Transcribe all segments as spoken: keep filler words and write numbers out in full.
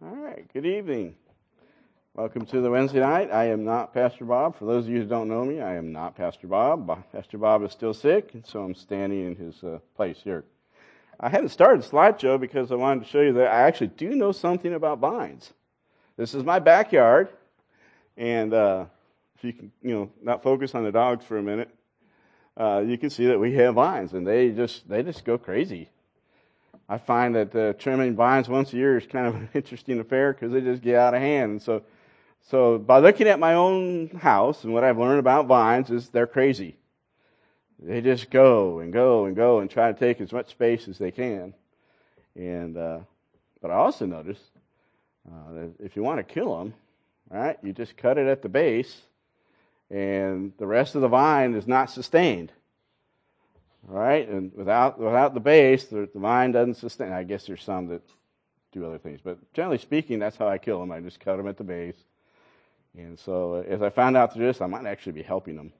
All right, good evening. Welcome to the Wednesday night. I am not Pastor Bob. For those of you who don't know me, I am not Pastor Bob. Pastor Bob is still sick, and so I'm standing in his uh, place here. I hadn't started the slideshow because I wanted to show you that I actually do know something about vines. This is my backyard, and uh, if you can, you know, not focus on the dogs for a minute, uh, you can see that we have vines, and they just they just go crazy. I find that uh, trimming vines once a year is kind of an interesting affair because they just get out of hand. And so, so by looking at my own house and what I've learned about vines is they're crazy. They just go and go and go and try to take as much space as they can. And uh, but I also noticed uh, that if you want to kill them, right, you just cut it at the base, and the rest of the vine is not sustained. All right, and without without the base, the, the vine doesn't sustain. I guess there's some that do other things, but generally speaking, that's how I kill them. I just cut them at the base. And so, uh, as I found out through this, I might actually be helping them.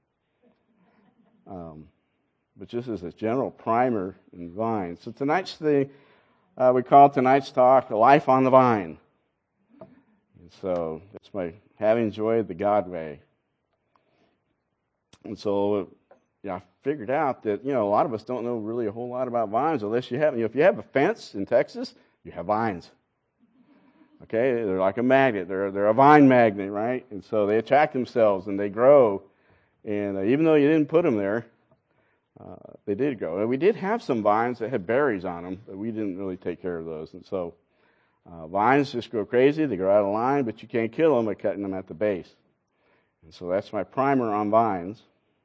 Um, but just as a general primer in vines. So tonight's the uh, we call tonight's talk "Life on the Vine." And so that's my having joy of the God way. And so. Yeah, I figured out that, you know, a lot of us don't know really a whole lot about vines unless you have, you know, if you have a fence in Texas, you have vines. Okay, they're like a magnet. They're they're a vine magnet, right? And so they attract themselves and they grow. And uh, even though you didn't put them there, uh, they did grow. And we did have some vines that had berries on them, but we didn't really take care of those. And so uh, vines just grow crazy. They grow out of line, but you can't kill them by cutting them at the base. And so that's my primer on vines.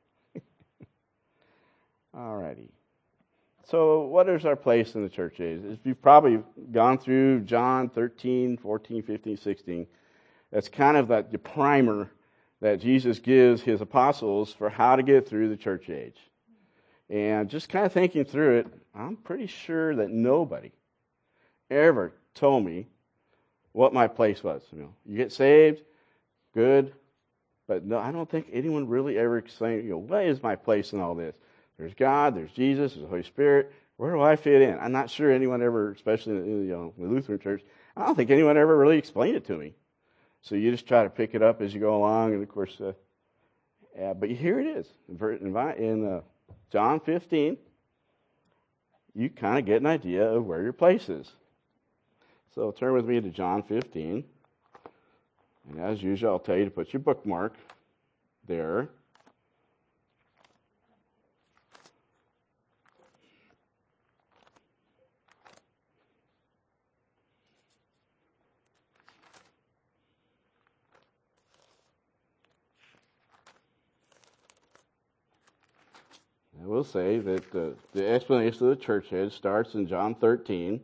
Alrighty. So what is our place in the church age? You've probably gone through John thirteen, fourteen, fifteen, sixteen. That's kind of that the primer that Jesus gives his apostles for how to get through the church age. And just kind of thinking through it, I'm pretty sure that nobody ever told me what my place was. You know, you get saved, good, but no, I don't think anyone really ever explained, you know, what is my place in all this? There's God, there's Jesus, there's the Holy Spirit. Where do I fit in? I'm not sure anyone ever, especially in you know, the Lutheran church, I don't think anyone ever really explained it to me. So you just try to pick it up as you go along, and of course, uh, yeah, but here it is. In, in uh, John fifteen, you kind of get an idea of where your place is. So turn with me to John fifteen. And as usual, I'll tell you to put your bookmark there. I will say that uh, the explanation of the church age starts in John thirteen.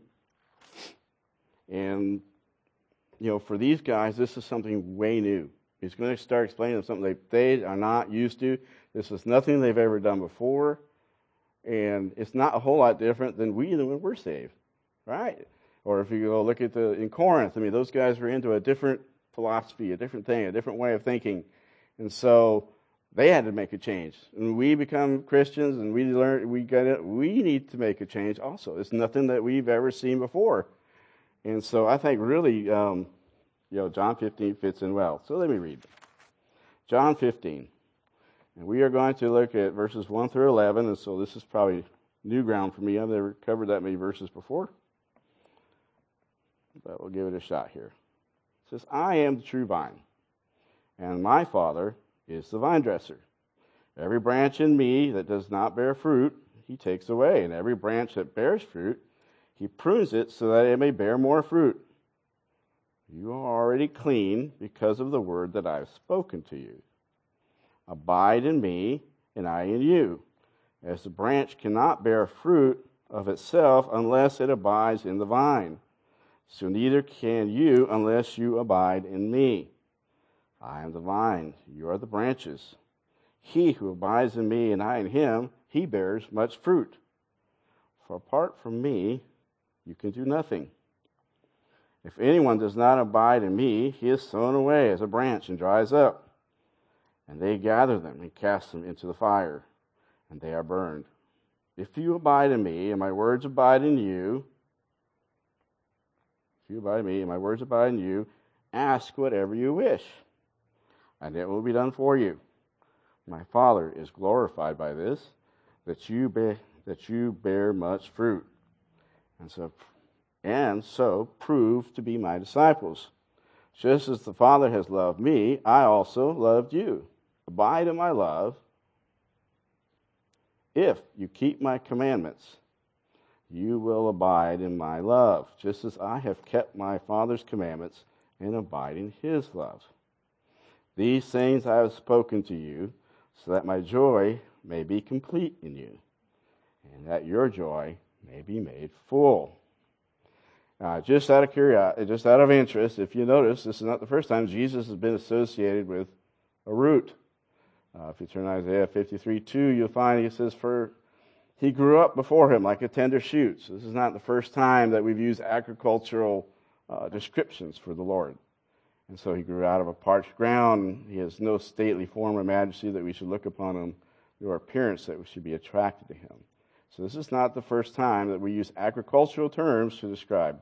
And, you know, for these guys, this is something way new. He's going to start explaining them something they, they are not used to. This is nothing they've ever done before. And it's not a whole lot different than we do when we're saved, right? Or if you go look at the in Corinth, I mean, those guys were into a different philosophy, a different thing, a different way of thinking. And so they had to make a change. And we become Christians and we learn, we get it, we need to make a change also. It's nothing that we've ever seen before. And so I think really, um, you know, John fifteen fits in well. So let me read. John fifteen. And we are going to look at verses one through eleven. And so this is probably new ground for me. I've never covered that many verses before. But we'll give it a shot here. It says, I am the true vine, and my Father is the vine dresser. Every branch in me that does not bear fruit, he takes away. And every branch that bears fruit, he prunes it so that it may bear more fruit. You are already clean because of the word that I have spoken to you. Abide in me, and I in you. As the branch cannot bear fruit of itself unless it abides in the vine, so neither can you unless you abide in me. I am the vine, you are the branches. He who abides in me and I in him, he bears much fruit. For apart from me, you can do nothing. If anyone does not abide in me, he is thrown away as a branch and dries up. And they gather them and cast them into the fire, and they are burned. If you abide in me, and my words abide in you, you abide in me, and my words abide in you, ask whatever you wish, and it will be done for you. My Father is glorified by this, that you bear, that you bear much fruit, and so, and so prove to be my disciples. Just as the Father has loved me, I also loved you. Abide in my love. If you keep my commandments, you will abide in my love, just as I have kept my Father's commandments and abide in his love. These things I have spoken to you, so that my joy may be complete in you, and that your joy may be made full. Uh, just out of curiosity, just out of interest, if you notice, this is not the first time Jesus has been associated with a root. Uh, if you turn to Isaiah fifty-three two, you'll find he says, "For he grew up before him like a tender shoot." So this is not the first time that we've used agricultural uh, descriptions for the Lord. And so he grew out of a parched ground. He has no stately form or majesty that we should look upon him, nor appearance that we should be attracted to him. So this is not the first time that we use agricultural terms to describe.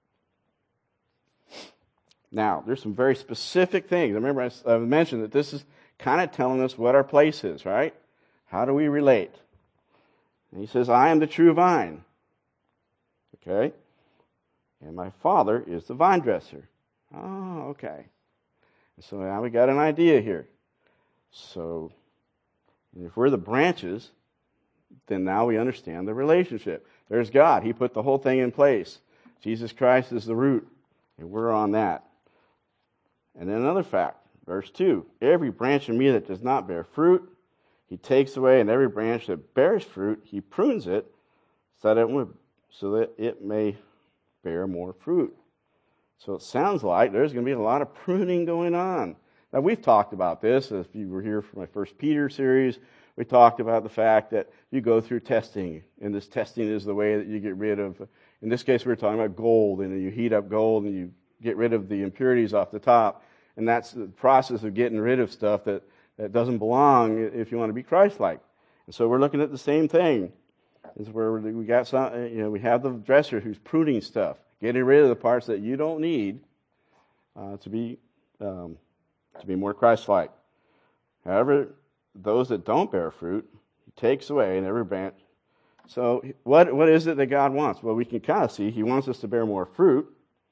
Now, there's some very specific things. Remember, I, I mentioned that this is kind of telling us what our place is, right? How do we relate? And he says, I am the true vine. Okay? And my Father is the vine dresser. Oh, okay. So now we got an idea here. So, if we're the branches, then now we understand the relationship. There's God. He put the whole thing in place. Jesus Christ is the root, and we're on that. And then another fact, verse two, every branch in me that does not bear fruit, he takes away, and every branch that bears fruit, he prunes it so that it, would, so that it may bear more fruit. So it sounds like there's going to be a lot of pruning going on. Now, we've talked about this. If you were here for my First Peter series, we talked about the fact that you go through testing, and this testing is the way that you get rid of, in this case, we were talking about gold, and you heat up gold, and you get rid of the impurities off the top, and that's the process of getting rid of stuff that, that doesn't belong if you want to be Christ-like. And so we're looking at the same thing. It's where we got some, you know, we have the dresser who's pruning stuff, getting rid of the parts that you don't need uh, to be um, to be more Christ-like. However, those that don't bear fruit, he takes away in every branch. So what what is it that God wants? Well, we can kind of see he wants us to bear more fruit.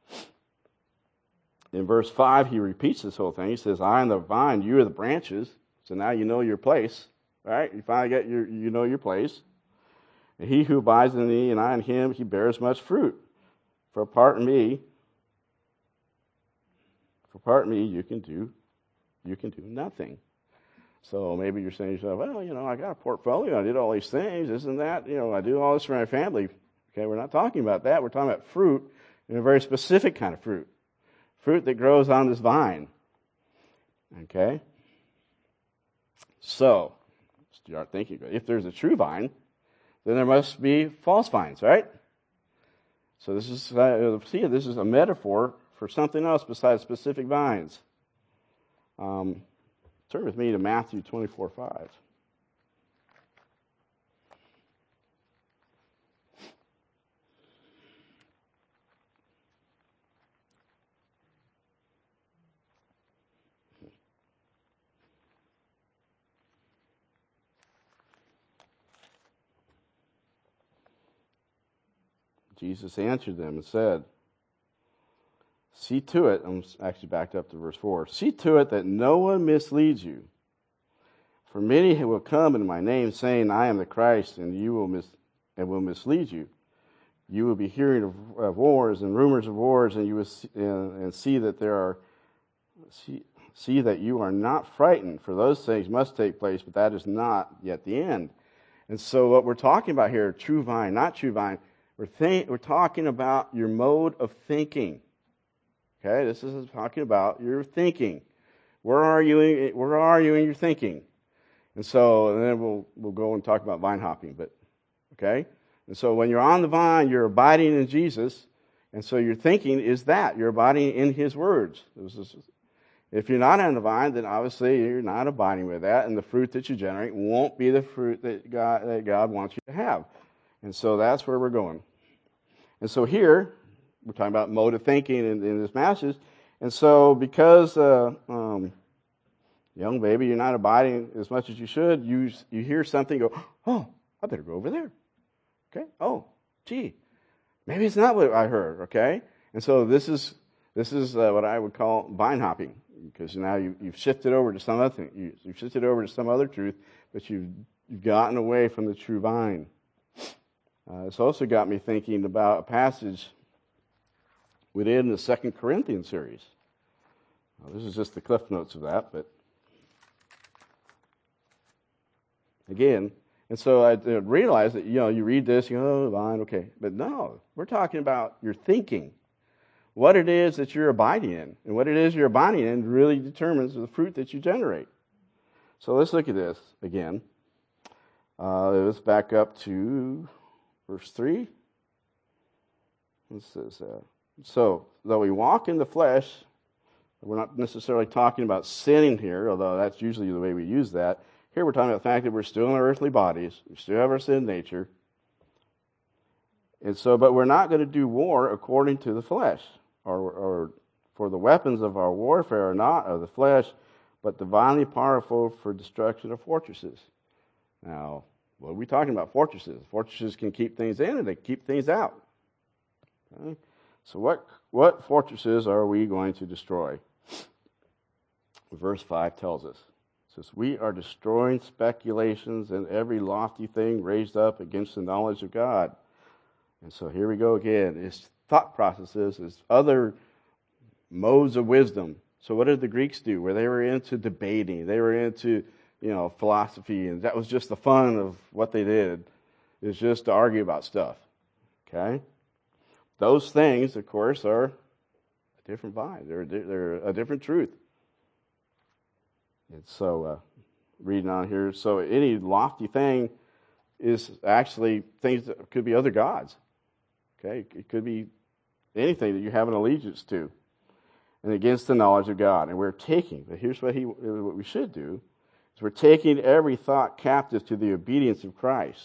In verse five, he repeats this whole thing. He says, I am the vine, you are the branches. So now you know your place, right? You finally get your, you know your place. And he who abides in me and I in him, he bears much fruit. For apart from me, for apart from me, you can do, you can do nothing. So maybe you're saying to yourself, well, you know, I got a portfolio, I did all these things, isn't that, you know, I do all this for my family. Okay, we're not talking about that. We're talking about fruit, and a very specific kind of fruit. Fruit that grows on this vine. Okay? So, start thinking, if there's a true vine, then there must be false vines, right? So this is, uh, see, this is a metaphor for something else besides specific vines. Um, turn with me to Matthew twenty-four five. Jesus answered them and said, see to it, I'm actually backed up to verse four, see to it that no one misleads you. For many will come in my name saying, I am the Christ, and you will mis- and will mislead you. You will be hearing of, of wars and rumors of wars, and you will see, and, and see that there are see, see that you are not frightened, for those things must take place, but that is not yet the end. And so what we're talking about here, true vine, not true vine, We're, think, we're talking about your mode of thinking. Okay, this is talking about your thinking. Where are you? In, where are you in your thinking? And so, and then we'll we'll go and talk about vine hopping. But okay, and so when you're on the vine, you're abiding in Jesus, and so your thinking is that you're abiding in His words. This is, if you're not on the vine, then obviously you're not abiding with that, and the fruit that you generate won't be the fruit that God that God wants you to have. And so that's where we're going. And so here, we're talking about mode of thinking in, in this passage. And so because, uh, um, young baby, you're not abiding as much as you should, you you hear something, go, oh, I better go over there. Okay? Oh, gee, maybe it's not what I heard, okay? And so this is this is uh, what I would call vine hopping, because now you, you've shifted over to some other thing. You, you've shifted over to some other truth, but you've, you've gotten away from the true vine. Uh, it's also got me thinking about a passage we did in the Second Corinthians series. Well, this is just the cliff notes of that, but again, and so I realized that, you know, you read this, you go, oh, vine, okay. But no, we're talking about your thinking. What it is that you're abiding in. And what it is you're abiding in really determines the fruit that you generate. So let's look at this again. Uh, let's back up to verse three. It says, uh, so, though we walk in the flesh, we're not necessarily talking about sinning here, although that's usually the way we use that. Here we're talking about the fact that we're still in our earthly bodies. We still have our sin nature. And so, but we're not going to do war according to the flesh. Or, or for the weapons of our warfare are not of the flesh, but divinely powerful for destruction of fortresses. Now, what are we talking about? Fortresses. Fortresses can keep things in and they keep things out. Okay? So what, what fortresses are we going to destroy? Verse five tells us. It says, we are destroying speculations and every lofty thing raised up against the knowledge of God. And so here we go again. It's thought processes, it's other modes of wisdom. So what did the Greeks do? Where they were into debating, they were into, you know, philosophy, and that was just the fun of what they did, is just to argue about stuff. Okay? Those things, of course, are a different vibe. They're, they're a different truth. And so, uh, reading on here, so any lofty thing is actually things that could be other gods. Okay? It could be anything that you have an allegiance to, and against the knowledge of God. And we're taking, but here's what he, what we should do, is we're taking every thought captive to the obedience of Christ.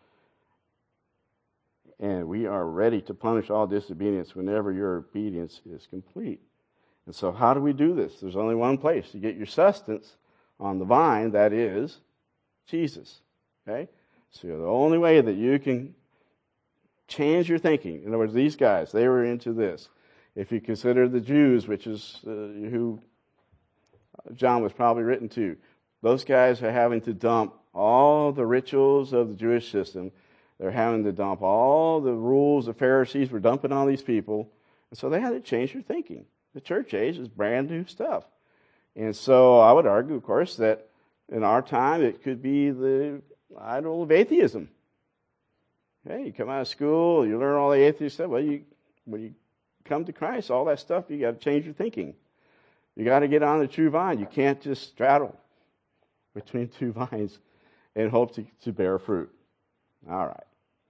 And we are ready to punish all disobedience whenever your obedience is complete. And so how do we do this? There's only one place to get your sustenance on the vine, that is Jesus. Okay? So the only way that you can change your thinking, in other words, these guys, they were into this. If you consider the Jews, which is uh, who John was probably written to, those guys are having to dump all the rituals of the Jewish system. They're having to dump all the rules the Pharisees were dumping on these people. And so they had to change their thinking. The church age is brand new stuff. And so I would argue, of course, that in our time it could be the idol of atheism. Hey, you come out of school, you learn all the atheist stuff. Well, you, when you come to Christ, all that stuff, you got to change your thinking. You got to get on the true vine. You can't just straddle between two vines and hope to, to bear fruit. All right.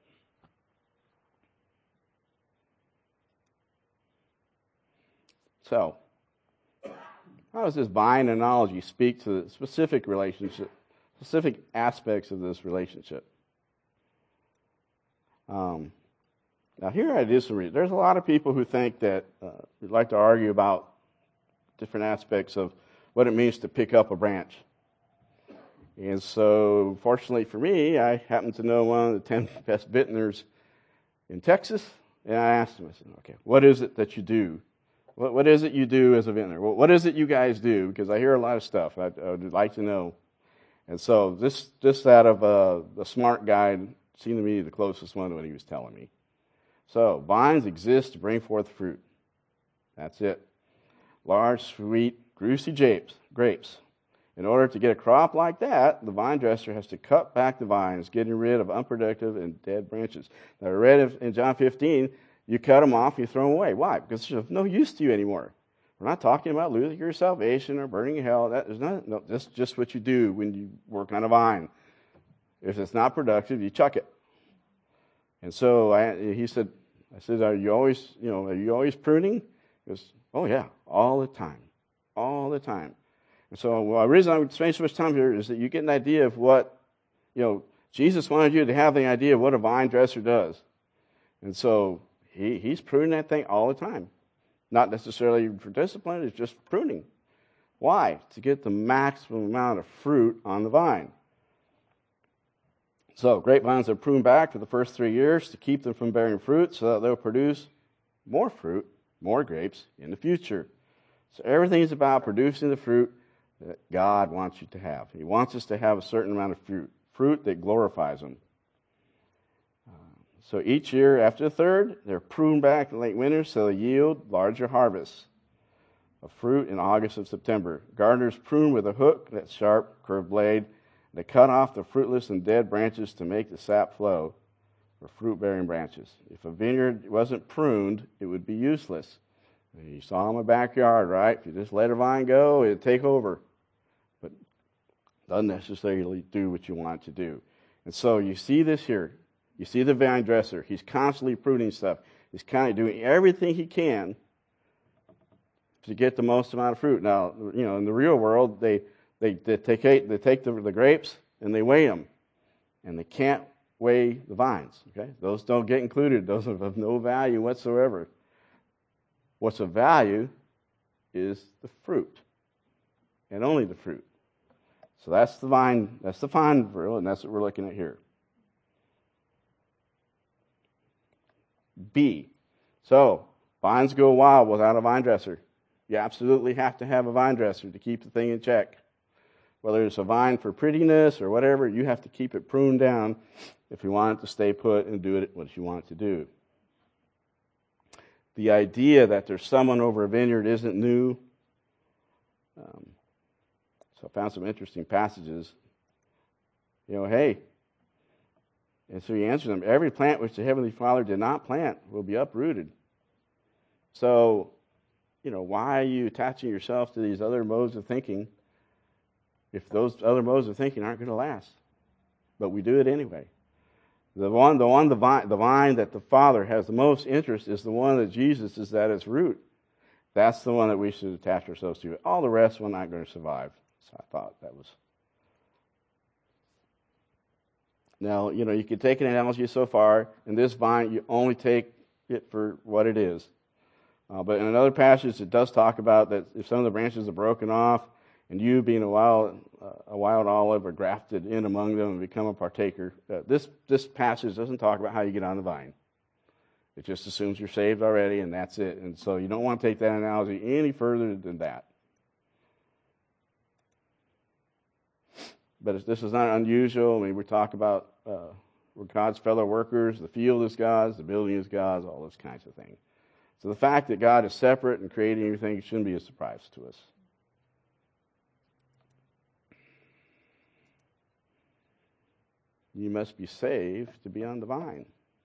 So, how does this vine analogy speak to the specific relationship, specific aspects of this relationship? Um, now, here I do some reading. There's a lot of people who think that, uh, would like to argue about different aspects of what it means to pick up a branch. And so, fortunately for me, I happen to know one of the ten best vintners in Texas, and I asked him, I said, okay, what is it that you do? What, what is it you do as a vintner? What, what is it you guys do? Because I hear a lot of stuff. I, I would like to know. And so, this, just out of uh, the smart guy, seemed to me the closest one to what he was telling me. So, vines exist to bring forth fruit. That's it. Large, sweet, juicy grapes. grapes. In order to get a crop like that, the vine dresser has to cut back the vines, getting rid of unproductive and dead branches. Now, I read in John fifteen, you cut them off, you throw them away. Why? Because they're of no use to you anymore. We're not talking about losing your salvation or burning in hell. That is not. No, that's just what you do when you work on a vine. If it's not productive, you chuck it. And so I, he said, I said, are you always, you know, are you always pruning? He goes, oh yeah, all the time, all the time. And so well, the reason I would spend so much time here is that you get an idea of what, you know, Jesus wanted you to have the idea of what a vine dresser does. And so he, he's pruning that thing all the time. Not necessarily for discipline, it's just pruning. Why? To get the maximum amount of fruit on the vine. So grapevines are pruned back for the first three years to keep them from bearing fruit so that they'll produce more fruit, more grapes in the future. So everything is about producing the fruit that God wants you to have. He wants us to have a certain amount of fruit, fruit that glorifies Him. Uh, so each year after the third, they're pruned back in late winter so they yield larger harvests of fruit in August and September. Gardeners prune with a hook, that sharp, curved blade. They cut off the fruitless and dead branches to make the sap flow for fruit-bearing branches. If a vineyard wasn't pruned, it would be useless. And you saw in my backyard, right? If you just let a vine go, it'd take over. But it doesn't necessarily do what you want it to do. And so you see this here. You see the vine dresser. He's constantly pruning stuff. He's kind of doing everything he can to get the most amount of fruit. Now, you know, in the real world, they They, they take, they take the, the grapes and they weigh them. And they can't weigh the vines. Okay, those don't get included. Those are of no value whatsoever. What's of value is the fruit. And only the fruit. So that's the vine, that's the vine grill, and that's what we're looking at here. B. So, vines go wild without a vine dresser. You absolutely have to have a vine dresser to keep the thing in check. Whether it's a vine for prettiness or whatever, you have to keep it pruned down if you want it to stay put and do it what you want it to do. The idea that there's someone over a vineyard isn't new. Um, so I found some interesting passages. You know, hey, and so he answers them, every plant which the Heavenly Father did not plant will be uprooted. So, you know, why are you attaching yourself to these other modes of thinking if those other modes of thinking aren't going to last? But we do it anyway. The one, the one, the vine, the vine that the Father has the most interest is the one that Jesus is at its root. That's the one that we should attach ourselves to. All the rest, we're not going to survive. So I thought that was. Now, you know, you could take an analogy so far. In this vine, you only take it for what it is. Uh, but in another passage, it does talk about that if some of the branches are broken off, and you, being a wild, uh, a wild olive, are grafted in among them and become a partaker. Uh, this this passage doesn't talk about how you get on the vine. It just assumes you're saved already, and that's it. And so you don't want to take that analogy any further than that. But this is not unusual. I mean, we talk about uh, we're God's fellow workers. The field is God's. The building is God's. All those kinds of things. So the fact that God is separate and creating everything shouldn't be a surprise to us. You must be saved to be on the vine.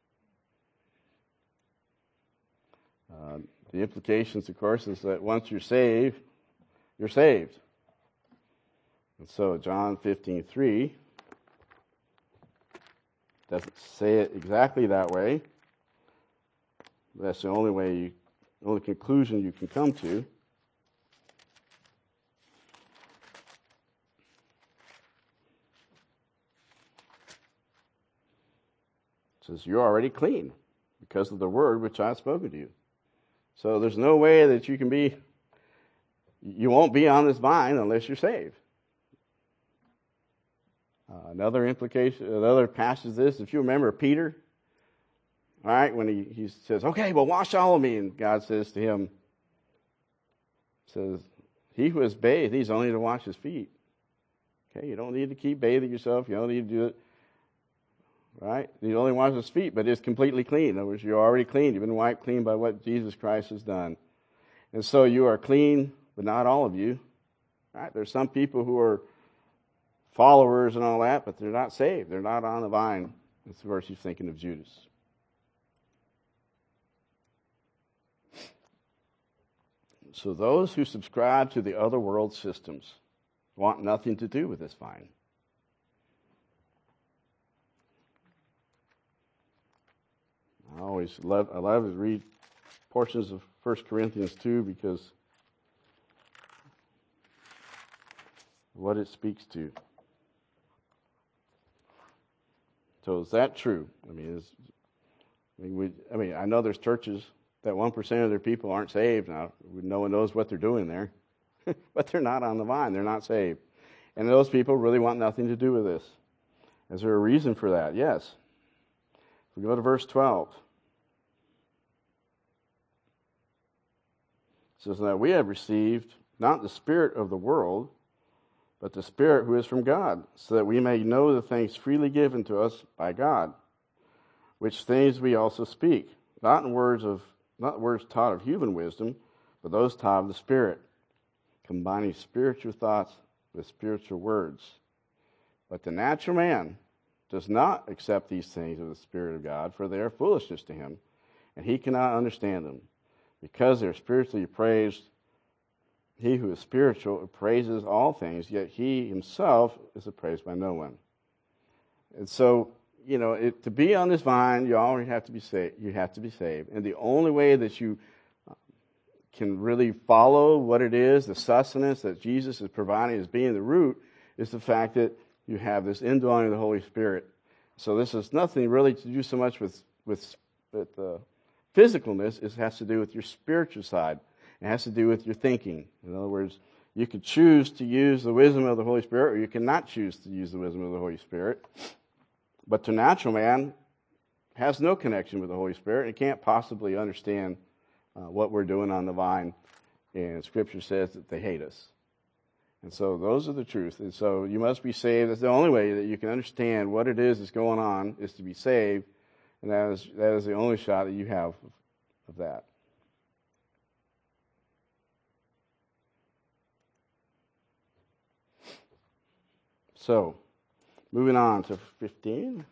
Uh, the implications, of course, is that once you're saved, you're saved. And so John fifteen three doesn't say it exactly that way. That's the only way, you, only conclusion you can come to. It says, you're already clean because of the word which I have spoken to you. So there's no way that you can be, you won't be on this vine unless you're saved. Uh, another implication, another passage is this, if you remember Peter, all right, when he, he says, okay, well, wash all of me, and God says to him, says, he who is bathed, he's only to wash his feet. Okay, you don't need to keep bathing yourself, you don't need to do it. Right? He only washes his feet, but it's completely clean. In other words, you're already clean. You've been wiped clean by what Jesus Christ has done. And so you are clean, but not all of you. Right? There's some people who are followers and all that, but they're not saved. They're not on the vine. This verse he's thinking of Judas. So those who subscribe to the other world systems want nothing to do with this vine. I always love, I love to read portions of First Corinthians two because what it speaks to. So is that true? I mean, is, I mean, we, I mean, I know there's churches that one percent of their people aren't saved. Now, no one knows what they're doing there, but they're not on the vine. They're not saved. And those people really want nothing to do with this. Is there a reason for that? Yes. If we go to verse twelve. It says that we have received not the spirit of the world, but the Spirit who is from God, so that we may know the things freely given to us by God, which things we also speak, not in words of not words taught of human wisdom, but those taught of the Spirit, combining spiritual thoughts with spiritual words. But the natural man does not accept these things of the Spirit of God, for they are foolishness to him, and he cannot understand them, because they are spiritually appraised. He who is spiritual appraises all things, yet he himself is appraised by no one. And so, you know, it, to be on this vine, you already have to be saved. You have to be saved, and the only way that you can really follow what it is, the sustenance that Jesus is providing as being the root, is the fact that you have this indwelling of the Holy Spirit. So this has nothing really to do so much with with, with uh, physicalness. It has to do with your spiritual side. It has to do with your thinking. In other words, you can choose to use the wisdom of the Holy Spirit, or you cannot choose to use the wisdom of the Holy Spirit. But the natural man has no connection with the Holy Spirit and can't possibly understand uh, what we're doing on the vine. And Scripture says that they hate us. And so those are the truth. And so you must be saved. That's the only way that you can understand what it is that's going on, is to be saved. And that is that is the only shot that you have of that. So, moving on to fifteen.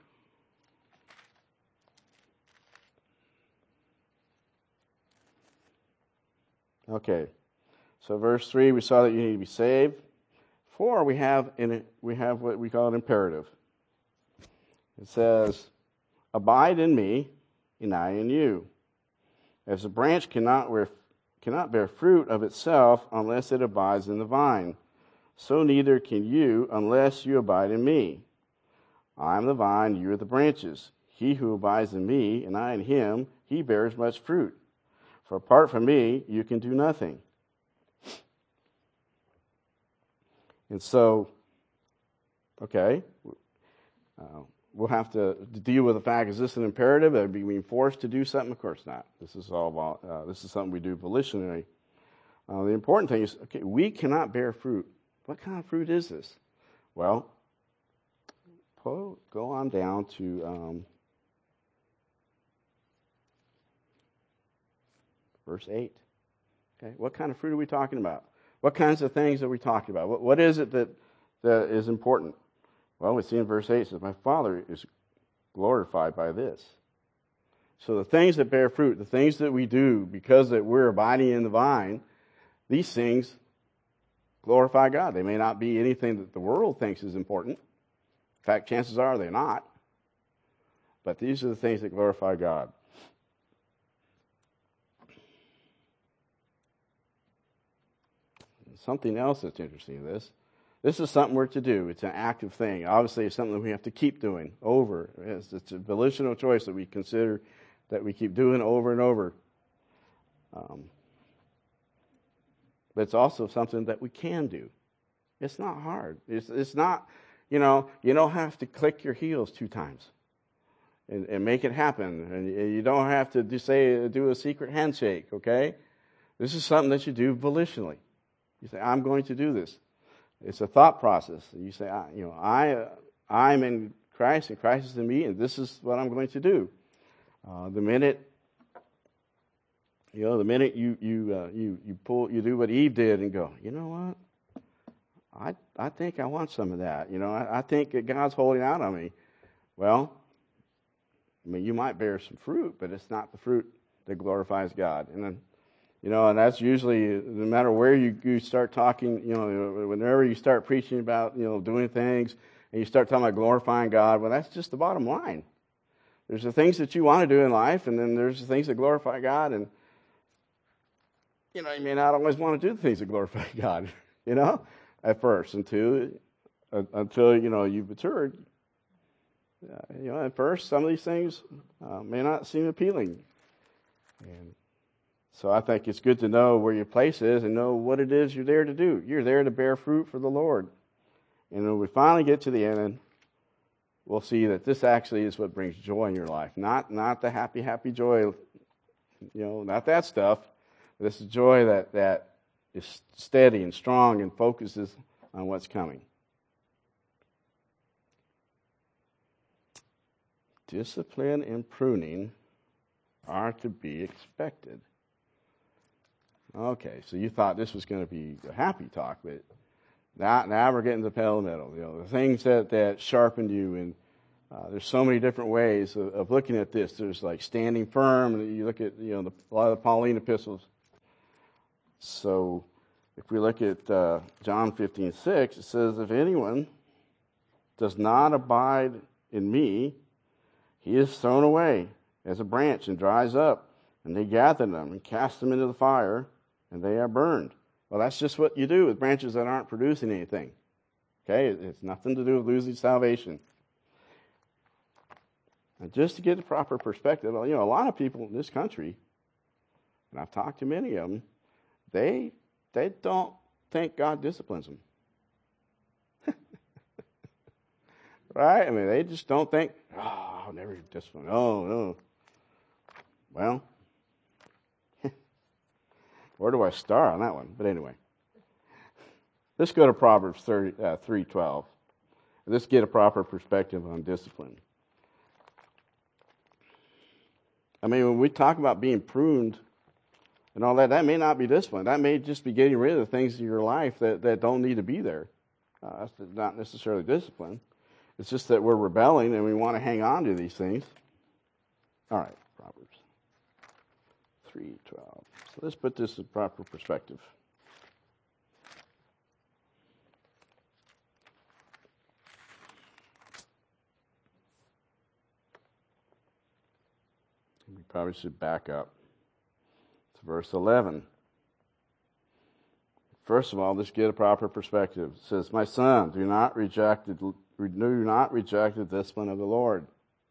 Okay. So verse three, we saw that you need to be saved. Four, we have in it, we have what we call an imperative. It says, "Abide in me, and I in you. As a branch cannot bear, cannot bear fruit of itself unless it abides in the vine, so neither can you unless you abide in me. I am the vine, you are the branches. He who abides in me, and I in him, he bears much fruit. For apart from me, you can do nothing." And so, okay, uh, we'll have to deal with the fact, is this an imperative? Are we being forced to do something? Of course not. This is all uh, this is something we do volitionally. Uh, the important thing is, okay, we cannot bear fruit. What kind of fruit is this? Well, go on down to um, verse eight. Okay, what kind of fruit are we talking about? What kinds of things are we talking about? What, what is it that, that is important? Well, we see in verse eight, it says, "My Father is glorified by this." So the things that bear fruit, the things that we do because that we're abiding in the vine, these things glorify God. They may not be anything that the world thinks is important. In fact, chances are they're not. But these are the things that glorify God. Something else that's interesting in this. This is something we're to do. It's an active thing. Obviously, it's something that we have to keep doing over. It's, it's a volitional choice that we consider that we keep doing over and over. Um, but it's also something that we can do. It's not hard. It's, it's not, you know, you don't have to click your heels two times and, and make it happen. And you don't have to do, say, do a secret handshake, okay? This is something that you do volitionally. You say, I'm going to do this. It's a thought process. You say, I, you know, I, uh, I'm in Christ, and Christ is in me, and this is what I'm going to do. Uh, the minute, you know, the minute you you uh, you you pull, you do what Eve did, and go, you know what? I I think I want some of that. You know, I, I think that God's holding out on me. Well, I mean, you might bear some fruit, but it's not the fruit that glorifies God. And then, you know, and that's usually, no matter where you, you start talking, you know, whenever you start preaching about, you know, doing things, and you start talking about glorifying God, well, that's just the bottom line. There's the things that you want to do in life, and then there's the things that glorify God, and, you know, you may not always want to do the things that glorify God, you know, at first, until, uh, until you know, you've matured. uh, you know, at first, some of these things uh, may not seem appealing. And so I think it's good to know where your place is and know what it is you're there to do. You're there to bear fruit for the Lord. And when we finally get to the end, we'll see that this actually is what brings joy in your life. Not not the happy, happy joy, you know, not that stuff. This is joy that, that is steady and strong and focuses on what's coming. Discipline and pruning are to be expected. Okay, so you thought this was going to be a happy talk, but now, now we're getting to the pedal to the metal. You know, the things that, that sharpened you, and uh, there's so many different ways of, of looking at this. There's like standing firm, and you look at, you know, the, a lot of the Pauline epistles. So if we look at uh, John fifteen six, it says, if anyone does not abide in me, he is thrown away as a branch and dries up, and they gather them and cast them into the fire, and they are burned. Well, that's just what you do with branches that aren't producing anything. Okay? It's nothing to do with losing salvation. And just to get the proper perspective, you know, a lot of people in this country, and I've talked to many of them, they they don't think God disciplines them. Right? I mean, they just don't think, oh, I'll never discipline. Oh, no. Well, where do I start on that one? But anyway, let's go to Proverbs three twelve. Let's get a proper perspective on discipline. I mean, when we talk about being pruned and all that, that may not be discipline. That may just be getting rid of the things in your life that, that don't need to be there. Uh, that's not necessarily discipline. It's just that we're rebelling and we want to hang on to these things. All right, Proverbs three twelve. So let's put this in proper perspective. We probably should back up to verse eleven. First of all, let's get a proper perspective. It says, my son, do not reject the, do not reject the discipline of the Lord.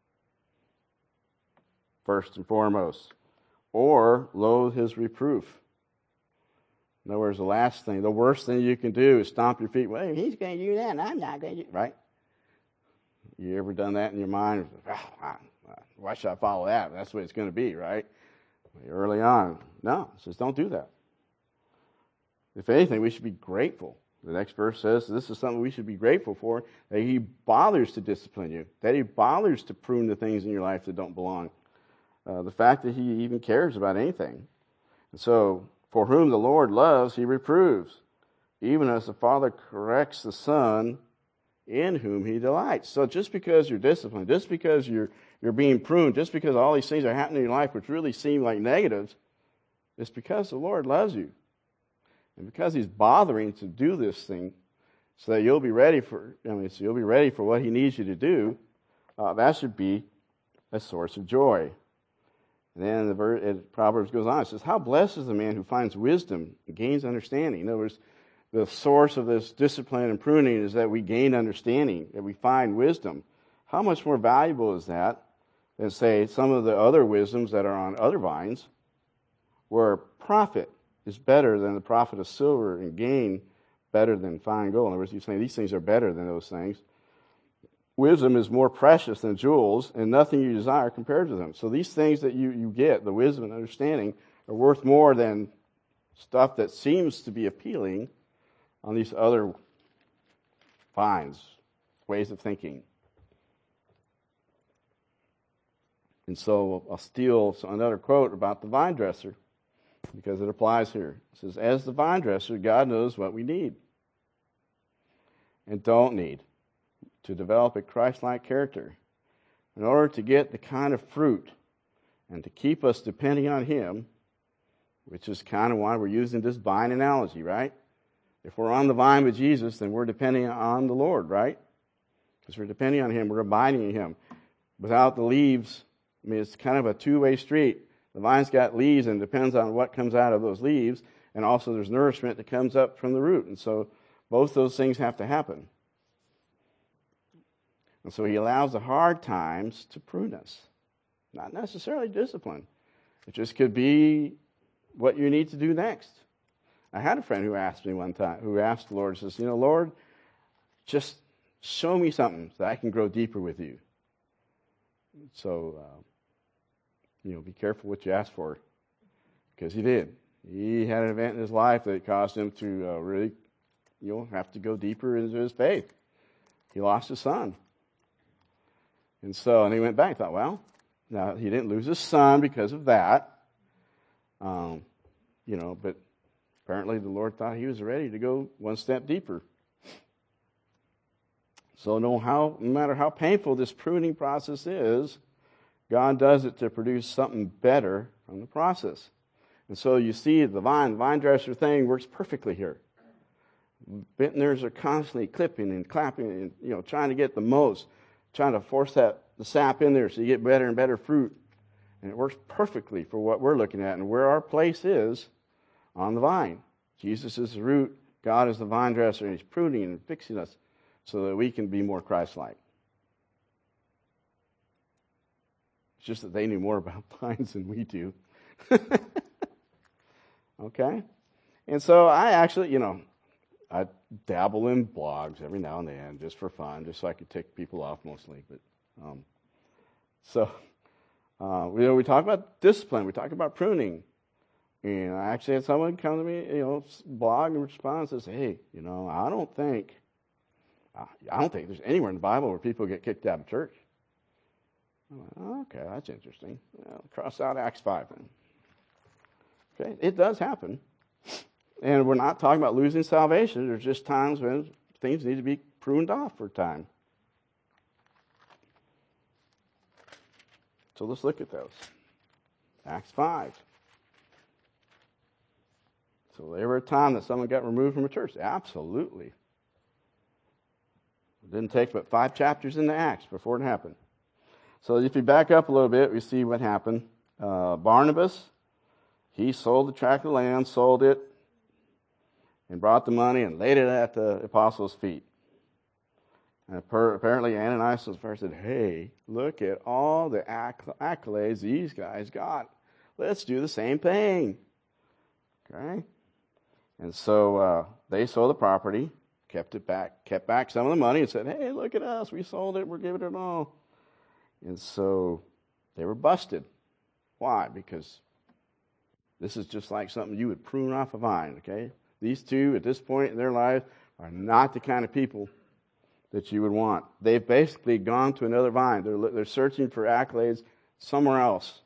First and foremost. Or loathe his reproof. In other words, the last thing, the worst thing you can do is stomp your feet. Well, he's going to do that, and I'm not going to do right? You ever done that in your mind? Oh, why should I follow that? That's the way it's going to be, right? Early on. No, it says don't do that. If anything, we should be grateful. The next verse says this is something we should be grateful for, that he bothers to discipline you, that he bothers to prune the things in your life that don't belong. Uh, the fact that he even cares about anything. And so, for whom the Lord loves, he reproves, even as the Father corrects the Son in whom he delights. So just because you're disciplined, just because you're you're being pruned, just because all these things are happening in your life which really seem like negatives, it's because the Lord loves you. And because he's bothering to do this thing so that you'll be ready for, I mean, so you'll be ready for what he needs you to do, uh, that should be a source of joy. And then the verse, it, Proverbs goes on. It says, how blessed is the man who finds wisdom and gains understanding. In other words, the source of this discipline and pruning is that we gain understanding, that we find wisdom. How much more valuable is that than, say, some of the other wisdoms that are on other vines, where profit is better than the profit of silver and gain better than fine gold. In other words, you're saying these things are better than those things. Wisdom is more precious than jewels, and nothing you desire compared to them. So these things that you, you get, the wisdom and understanding, are worth more than stuff that seems to be appealing on these other vines, ways of thinking. And so I'll steal another quote about the vine dresser, because it applies here. It says, as the vine dresser, God knows what we need and don't need to develop a Christ-like character. In order to get the kind of fruit and to keep us depending on him, which is kind of why we're using this vine analogy, right? If we're on the vine with Jesus, then we're depending on the Lord, right? Because we're depending on him, we're abiding in him. Without the leaves, I mean, it's kind of a two-way street. The vine's got leaves, and it depends on what comes out of those leaves, and also there's nourishment that comes up from the root. And so both those things have to happen. And so he allows the hard times to prune us. Not necessarily discipline. It just could be what you need to do next. I had a friend who asked me one time, who asked the Lord, says, you know, Lord, just show me something so that I can grow deeper with you. So, uh, you know, be careful what you ask for, because he did. He had an event in his life that caused him to uh, really, you know, have to go deeper into his faith. He lost his son. And so, and he went back and thought, well, now he didn't lose his son because of that. Um, you know, but apparently the Lord thought he was ready to go one step deeper. So no, how, no matter how painful this pruning process is, God does it to produce something better from the process. And so you see the vine, the vine dresser thing works perfectly here. Vintners are constantly clipping and clapping and, you know, trying to get the most, trying to force that the sap in there so you get better and better fruit. And it works perfectly for what we're looking at and where our place is on the vine. Jesus is the root, God is the vine dresser, and he's pruning and fixing us so that we can be more Christ-like. It's just that they knew more about vines than we do. Okay? And so I actually, you know, I dabble in blogs every now and then just for fun, just so I could tick people off mostly. But um, so, uh, you know, we talk about discipline. We talk about pruning. And I actually had someone come to me, you know, blog and respond and say, hey, you know, I don't think, I don't think there's anywhere in the Bible where people get kicked out of church. I'm like, oh, okay, that's interesting. Well, cross out Acts five then. Okay, it does happen. And we're not talking about losing salvation. There's just times when things need to be pruned off for a time. So let's look at those. Acts five. So there were a time that someone got removed from a church. Absolutely. It didn't take but five chapters in the Acts before it happened. So if you back up a little bit, we see what happened. Uh, Barnabas, he sold the tract of land, sold it, and brought the money and laid it at the apostles' feet. And apparently Ananias was first said, hey, look at all the accolades these guys got. Let's do the same thing. Okay? And so uh, they sold the property, kept it back, kept back some of the money and said, hey, look at us. We sold it. We're giving it all. And so they were busted. Why? Because this is just like something you would prune off a vine, okay? These two, at this point in their life, are not the kind of people that you would want. They've basically gone to another vine. They're, they're searching for accolades somewhere else.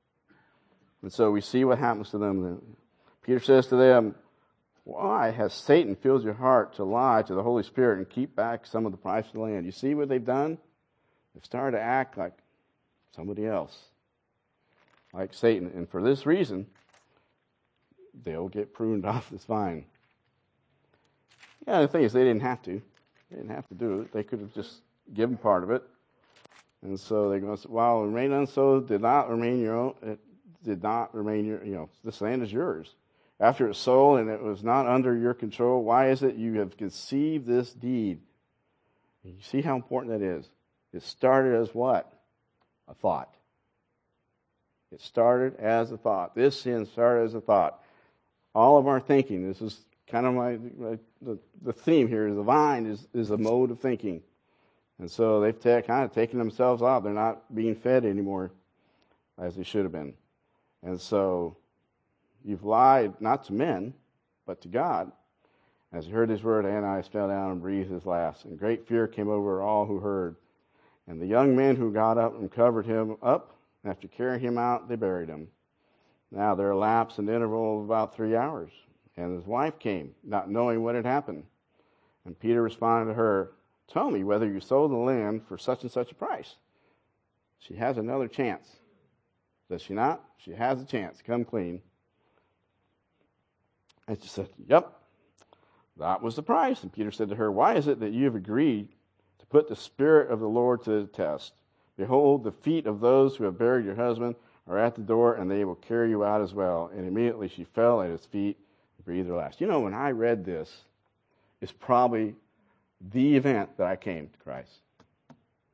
And so we see what happens to them. Peter says to them, why has Satan filled your heart to lie to the Holy Spirit and keep back some of the price of the land? You see what they've done? They've started to act like somebody else, like Satan. And for this reason, they'll get pruned off this vine. Yeah, the thing is, they didn't have to. They didn't have to do it. They could have just given part of it. And so they're going to say, while remain unsowed did not remain your own, it did not remain your, you know, this land is yours. After it's sold and it was not under your control, why is it you have conceived this deed? And you see how important that is. It started as what? A thought. It started as a thought. This sin started as a thought. All of our thinking, this is kind of my, my the, the theme here, is the vine is, is a mode of thinking. And so they've ta- kind of taken themselves off. They're not being fed anymore as they should have been. And so you've lied not to men, but to God. As he heard his word, Ananias fell down and breathed his last. And great fear came over all who heard. And the young men who got up and covered him up, after carrying him out, they buried him. Now there elapsed an interval of about three hours. And his wife came, not knowing what had happened. And Peter responded to her, tell me whether you sold the land for such and such a price. She has another chance. Does she not? She has a chance. Come clean. And she said, yep, that was the price. And Peter said to her, why is it that you have agreed to put the Spirit of the Lord to the test? Behold, the feet of those who have buried your husband are at the door, and they will carry you out as well. And immediately she fell at his feet and breathed her last. You know, when I read this, it's probably the event that I came to Christ.